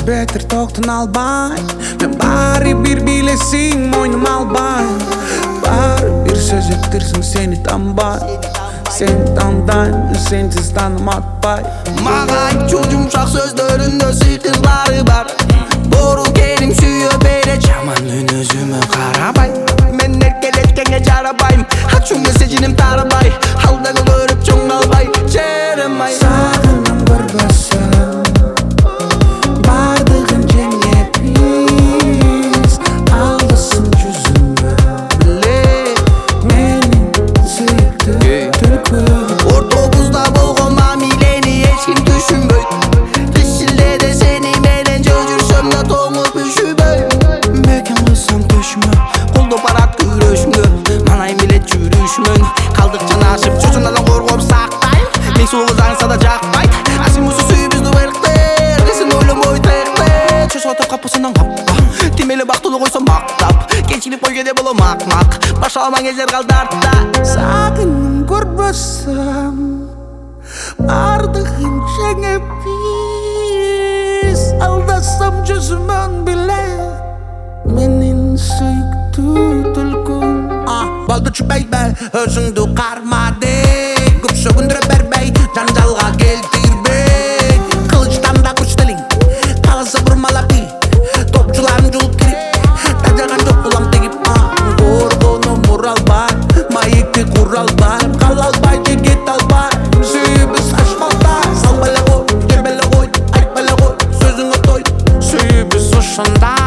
beter тоқтын албай. Мен бары бир билесиң мойным албай. Бары бир сөз өткөрсүң сени танбай. Сени тандайм, сенсиз таным атпай. Мага айтчу жумшак сөздөрүндө сыйкырлары бар. Бору келим сүйө бере жаман үнөзүмө карабай. Мен эркелеткенге жарабайм, ачуңа сезиним тарабай. Алдагы көрүп чоң албай, жеремай. Сагынам көрбөсөм, бардыгын жеңеп биз. Алдысың жүзүмө, Биле, менин сүйүктүү түлкүм. ортобузда болгон мамилени эч ким түшүнбөйт. Кыш шилдеде сени менен жүрсөм да тоңуп үшүбөйм. Бекем кылсам төшмө, колдоп барат күрөшүңгө. Манай билет жүрүшмөң, калдык жанашып чучундан коргоп сактайм. Мен сулук аңса да жакпайт. Асимусу сүйүбүздү байрыктер, сен ойлонбой тектер. Чочотуп капысынан капка, тимели бактылуу койсом мактап. Кечилип койгенде боло мак-мак, башаламан кездер калды артта. Сагынам көрбөсөм, бардыгын жеңеп биз. Алдасам жүзүмөн биле, менин сүйүктүү түлкүм. Балдычы бейбе, өзүңдү карма дей. Көп сөгүндүрө бербей, жанжалга келтирбей. Кылычтан да күчтелиң, каласа бурмалап ий. Топчуларын жулуп кирип, тажаган жок улам тегип. Коргону муралбай, маекти куралбай. Кала албай, жигит албай, сүйүбүз ашмалдай. Салбай эле кой, жебей эле кой, айтпай эле кой, сөзүңө той. Сүйүбүз ошондой.